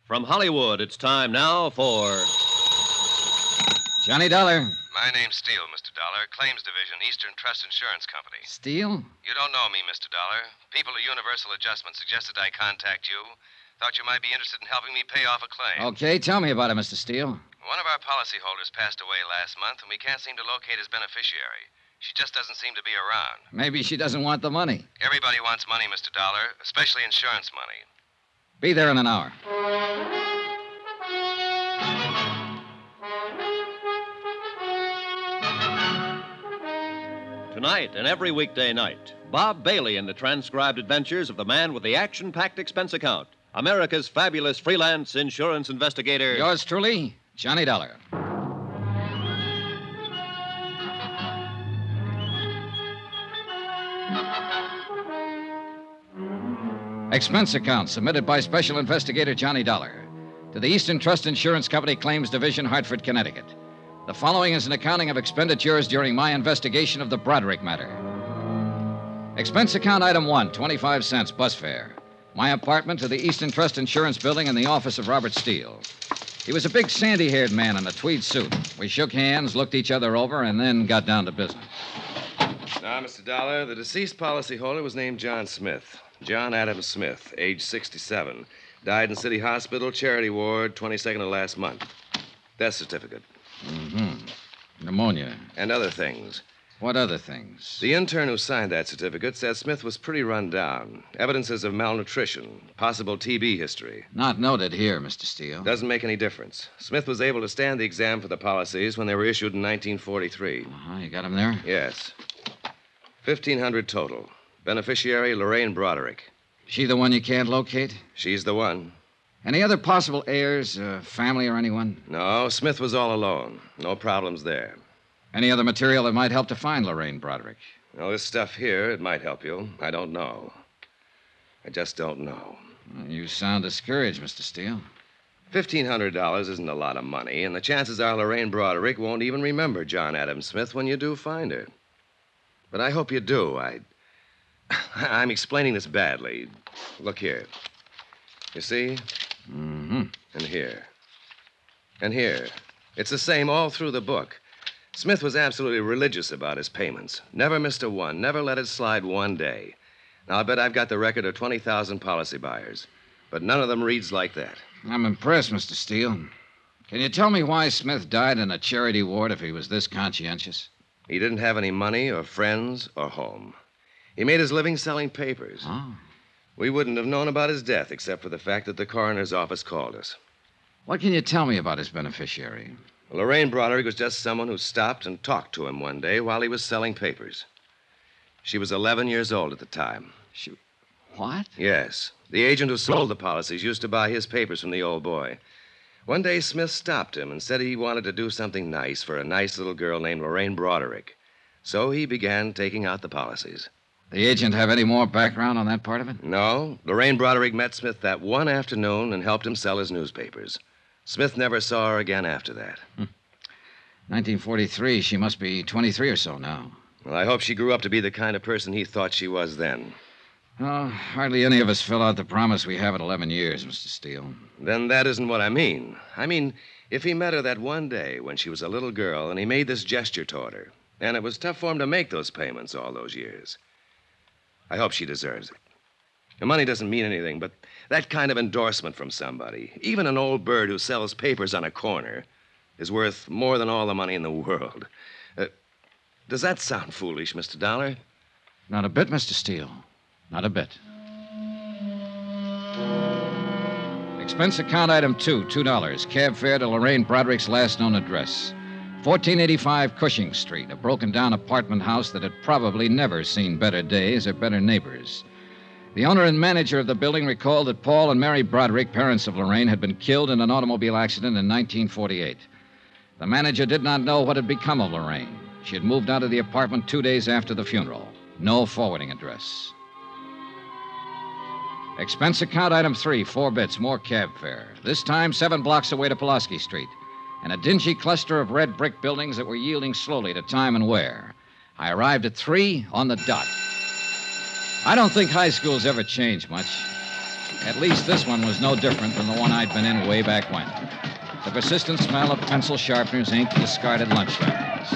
From Hollywood, it's time now for Johnny Dollar. My name's Steele, Mr. Dollar. Claims Division, Eastern Trust Insurance Company. Steele? You don't know me, Mr. Dollar. People at Universal Adjustment suggested I contact you. Thought you might be interested in helping me pay off a claim. Okay, tell me about it, Mr. Steele. One of our policyholders passed away last month, and we can't seem to locate his beneficiary. She just doesn't seem to be around. Maybe she doesn't want the money. Everybody wants money, Mr. Dollar, especially insurance money. Be there in an hour. Tonight and every weekday night, Bob Bailey in the transcribed adventures of the man with the action-packed expense account, America's fabulous freelance insurance investigator. Yours truly, Johnny Dollar. Expense account submitted by Special Investigator Johnny Dollar to the Eastern Trust Insurance Company Claims Division, Hartford, Connecticut. The following is an accounting of expenditures during my investigation of the Broderick matter. Expense account item 1, 25 cents, bus fare. My apartment to the Eastern Trust Insurance Building in the office of Robert Steele. He was a big sandy-haired man in a tweed suit. We shook hands, looked each other over, and then got down to business. Now, Mr. Dollar, the deceased policyholder was named John Smith. John Adams Smith, age 67. Died in City Hospital, Charity Ward, 22nd of last month. Death certificate. Pneumonia. And other things. What other things? The intern who signed that certificate said Smith was pretty run down. Evidences of malnutrition, possible TB history. Not noted here, Mr. Steele. Doesn't make any difference. Smith was able to stand the exam for the policies when they were issued in 1943. You got him there? Yes. 1,500 total. Beneficiary, Lorraine Broderick. She the one you can't locate? She's the one. Any other possible heirs, family or anyone? No, Smith was all alone. No problems there. Any other material that might help to find Lorraine Broderick? Well, this stuff here, it might help you. I don't know. I just don't know. You sound discouraged, Mr. Steele. $1,500 isn't a lot of money, and the chances are Lorraine Broderick won't even remember John Adams Smith when you do find her. But I hope you do. I'm explaining this badly. Look here. You see? Mm-hmm. And here. And here. It's the same all through the book. Smith was absolutely religious about his payments. Never missed a one. Never let it slide one day. Now, I bet I've got the record of 20,000 policy buyers. But none of them reads like that. I'm impressed, Mr. Steele. Can you tell me why Smith died in a charity ward if he was this conscientious? He didn't have any money or friends or home. He made his living selling papers. Oh. We wouldn't have known about his death except for the fact that the coroner's office called us. What can you tell me about his beneficiary? Lorraine Broderick was just someone who stopped and talked to him one day while he was selling papers. She was 11 years old at the time. What? Yes. The agent who sold the policies used to buy his papers from the old boy. One day, Smith stopped him and said he wanted to do something nice for a nice little girl named Lorraine Broderick. So he began taking out the policies. The agent have any more background on that part of it? No. Lorraine Broderick met Smith that one afternoon and helped him sell his newspapers. Smith never saw her again after that. 1943. She must be 23 or so now. Well, I hope she grew up to be the kind of person he thought she was then. Oh, hardly any of us fill out the promise we have at 11 years, Mr. Steele. Then that isn't what I mean. I mean, if he met her that one day when she was a little girl and he made this gesture toward her, and it was tough for him to make those payments all those years. I hope she deserves it. The money doesn't mean anything, but that kind of endorsement from somebody, even an old bird who sells papers on a corner, is worth more than all the money in the world. Does that sound foolish, Mr. Dollar? Not a bit, Mr. Steele. Not a bit. Expense account item 2, $2. Cab fare to Lorraine Broderick's last known address. 1485 Cushing Street, a broken-down apartment house that had probably never seen better days or better neighbors. The owner and manager of the building recalled that Paul and Mary Broderick, parents of Lorraine, had been killed in an automobile accident in 1948. The manager did not know what had become of Lorraine. She had moved out of the apartment 2 days after the funeral. No forwarding address. Expense account item 3, 4 bits, more cab fare. This time 7 blocks away to Pulaski Street, and a dingy cluster of red brick buildings that were yielding slowly to time and wear. I arrived at 3 on the dot. I don't think high schools ever change much. At least this one was no different than the one I'd been in way back when. The persistent smell of pencil sharpeners, ink, discarded lunch wrappings.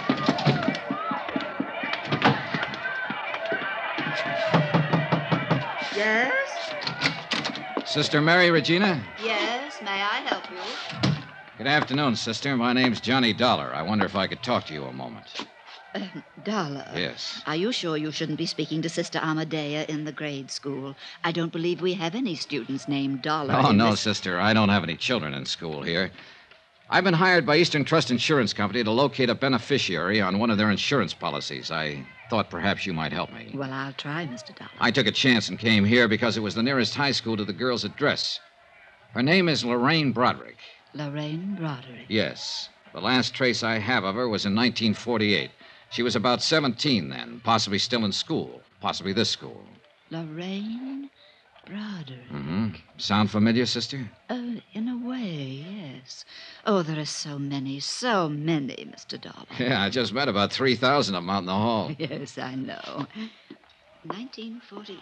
Yes? Sister Mary Regina? Yes, may I help you? Good afternoon, sister. My name's Johnny Dollar. I wonder if I could talk to you a moment. Dollar. Yes. Are you sure you shouldn't be speaking to Sister Amadea in the grade school? I don't believe we have any students named Dollar. Oh, in no, this- sister. I don't have any children in school here. I've been hired by Eastern Trust Insurance Company to locate a beneficiary on one of their insurance policies. I thought perhaps you might help me. Well, I'll try, Mr. Dollar. I took a chance and came here because it was the nearest high school to the girl's address. Her name is Lorraine Broderick. Lorraine Broderick. Yes. The last trace I have of her was in 1948. She was about 17 then, possibly still in school, possibly this school. Lorraine Broderick. Mm-hmm. Sound familiar, sister? In a way, yes. Oh, there are so many, Mr. Dollar. Yeah, I just met about 3,000 of them out in the hall. Yes, I know. 1948.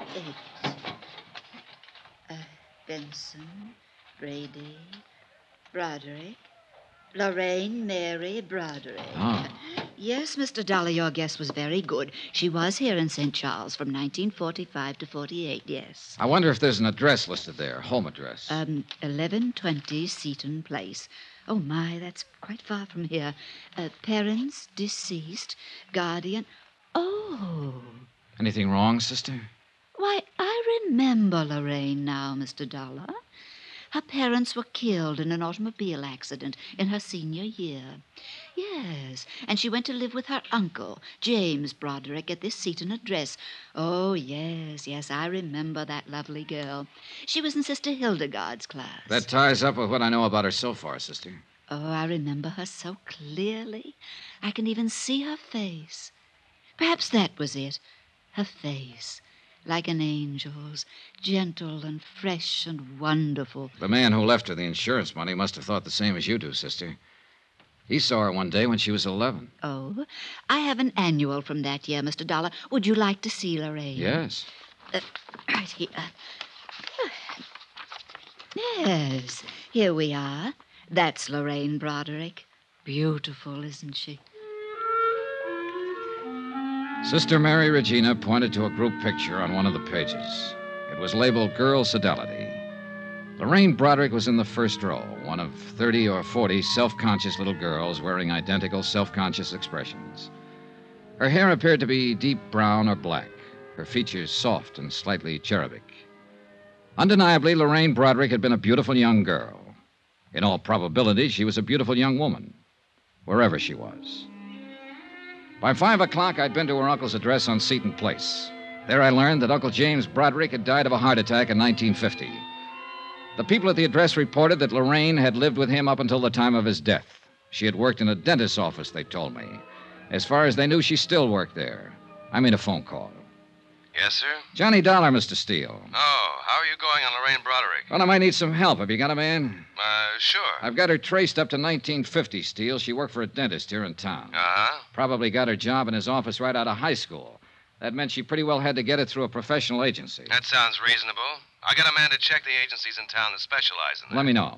Benson, Brady, Broderick, Lorraine Mary Broderick. Oh. Yes, Mr. Dollar, your guess was very good. She was here in St. Charles from 1945 to 48, yes. I wonder if there's an address listed there, home address. 1120 Seaton Place. Oh, my, that's quite far from here. Parents deceased, guardian. Oh. Anything wrong, sister? Why, I remember Lorraine now, Mr. Dollar. Her parents were killed in an automobile accident in her senior year. Yes, and she went to live with her uncle, James Broderick, at this Seaton address. Oh, yes, I remember that lovely girl. She was in Sister Hildegard's class. That ties up with what I know about her so far, sister. Oh, I remember her so clearly. I can even see her face. Perhaps that was it, her face. Like an angel's, gentle and fresh and wonderful. The man who left her the insurance money must have thought the same as you do, sister. He saw her one day when she was 11. Oh, I have an annual from that year, Mr. Dollar. Would you like to see Lorraine? Yes. Right here. Yes, here we are. That's Lorraine Broderick. Beautiful, isn't she? Sister Mary Regina pointed to a group picture on one of the pages. It was labeled Girls Fidelity. Lorraine Broderick was in the first row, one of 30 or 40 self-conscious little girls wearing identical self-conscious expressions. Her hair appeared to be deep brown or black, her features soft and slightly cherubic. Undeniably, Lorraine Broderick had been a beautiful young girl. In all probability, she was a beautiful young woman, wherever she was. By 5 o'clock, I'd been to her uncle's address on Seaton Place. There I learned that Uncle James Broderick had died of a heart attack in 1950. The people at the address reported that Lorraine had lived with him up until the time of his death. She had worked in a dentist's office, they told me. As far as they knew, she still worked there. I made a phone call. Yes, sir? Johnny Dollar, Mr. Steele. Oh, how are you going on Lorraine Broderick? Well, I might need some help. Have you got a man? Sure. I've got her traced up to 1950, Steele. She worked for a dentist here in town. Uh-huh. Probably got her job in his office right out of high school. That meant she pretty well had to get it through a professional agency. That sounds reasonable. I got a man to check the agencies in town that specialize in that. Let me know.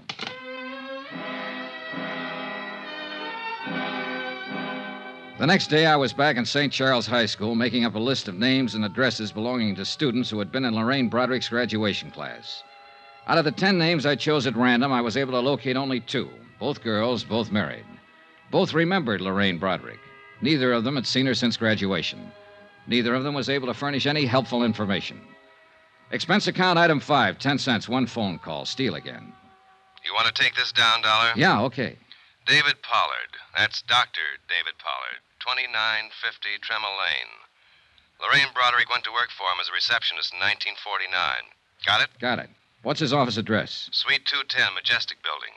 The next day, I was back in St. Charles High School making up a list of names and addresses belonging to students who had been in Lorraine Broderick's graduation class. Out of the 10 names I chose at random, I was able to locate only 2. Both girls, both married. Both remembered Lorraine Broderick. Neither of them had seen her since graduation. Neither of them was able to furnish any helpful information. Expense account item 5, 10 cents, 1 phone call. Steele again. You want to take this down, Dollar? Yeah, okay. David Pollard. That's Dr. David Pollard. 2950 Tremel Lane. Lorraine Broderick went to work for him as a receptionist in 1949. Got it? Got it. What's his office address? Suite 210, Majestic Building.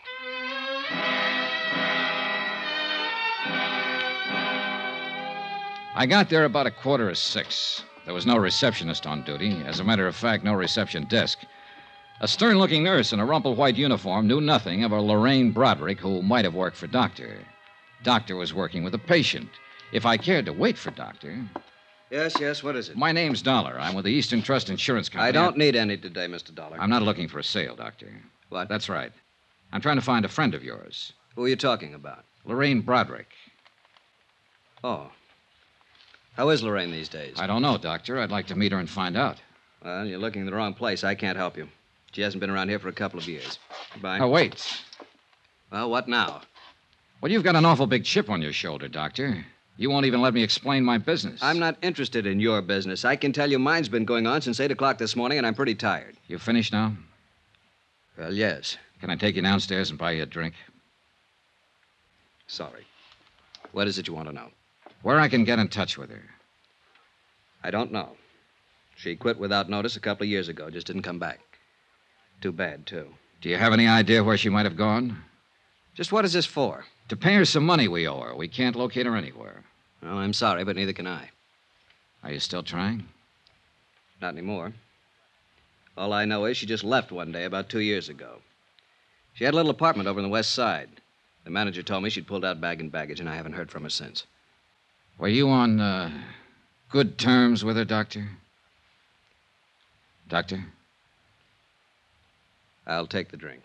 I got there about 5:45. There was no receptionist on duty. As a matter of fact, no reception desk. A stern-looking nurse in a rumpled white uniform knew nothing of a Lorraine Broderick who might have worked for Doctor. Doctor was working with a patient. If I cared to wait for Doctor... Yes, what is it? My name's Dollar. I'm with the Eastern Trust Insurance Company. I don't need any today, Mr. Dollar. I'm not looking for a sale, Doctor. What? That's right. I'm trying to find a friend of yours, Who are you talking about? Lorraine Broderick. Oh. How is Lorraine these days? I don't know, Doctor. I'd like to meet her and find out. Well, you're looking in the wrong place. I can't help you. She hasn't been around here for a couple of years. Goodbye. Oh, wait. Well, what now? Well, you've got an awful big chip on your shoulder, Doctor. You won't even let me explain my business. I'm not interested in your business. I can tell you mine's been going on since 8 o'clock this morning, and I'm pretty tired. You finished now? Well, yes. Can I take you downstairs and buy you a drink? Sorry. What is it you want to know? Where I can get in touch with her. I don't know. She quit without notice a couple of years ago. Just didn't come back. Too bad, too. Do you have any idea where she might have gone? Just what is this for? To pay her some money we owe her. We can't locate her anywhere. Well, I'm sorry, but neither can I. Are you still trying? Not anymore. All I know is she just left one day about 2 years ago. She had a little apartment over on the west side. The manager told me she'd pulled out bag and baggage, and I haven't heard from her since. Were you on good terms with her, Doctor? Doctor? I'll take the drink.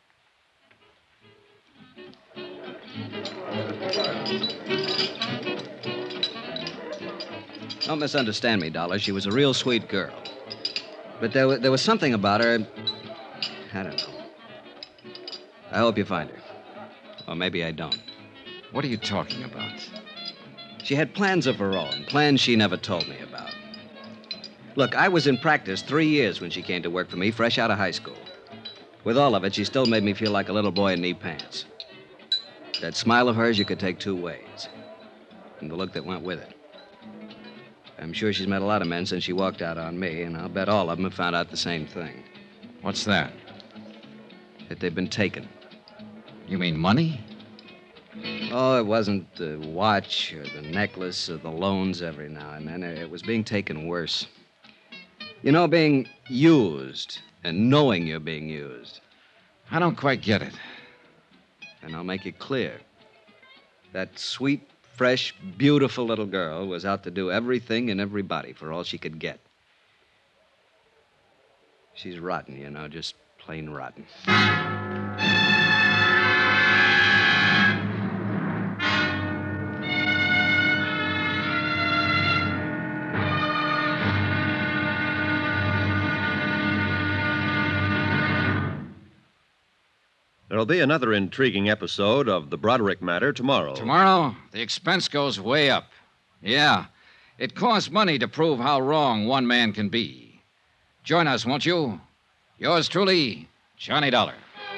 Don't misunderstand me, Dollar. She was a real sweet girl. But there was something about her. I don't know. I hope you find her. Or maybe I don't. What are you talking about? She had plans of her own, plans she never told me about. Look, I was in practice 3 years when she came to work for me, fresh out of high school. With all of it, she still made me feel like a little boy in knee pants. That smile of hers you could take two ways. And the look that went with it. I'm sure she's met a lot of men since she walked out on me, and I'll bet all of them have found out the same thing. What's that? That they've been taken. You mean money? Oh, it wasn't the watch or the necklace or the loans every now and then. It was being taken worse. You know, being used and knowing you're being used. I don't quite get it. And I'll make it clear. That sweet, fresh, beautiful little girl was out to do everything and everybody for all she could get. She's rotten, you know, just plain rotten. There'll be another intriguing episode of The Broderick Matter tomorrow. Tomorrow, the expense goes way up. Yeah, it costs money to prove how wrong one man can be. Join us, won't you? Yours truly, Johnny Dollar.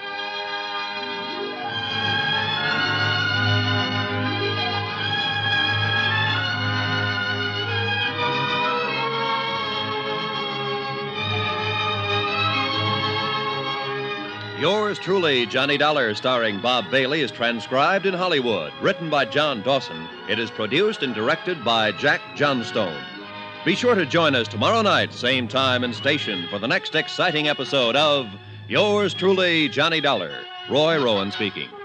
Yours truly, Johnny Dollar, starring Bob Bailey, is transcribed in Hollywood. Written by John Dawson. It is produced and directed by Jack Johnstone. Be sure to join us tomorrow night, same time and station, for the next exciting episode of Yours truly, Johnny Dollar. Roy Rowan speaking.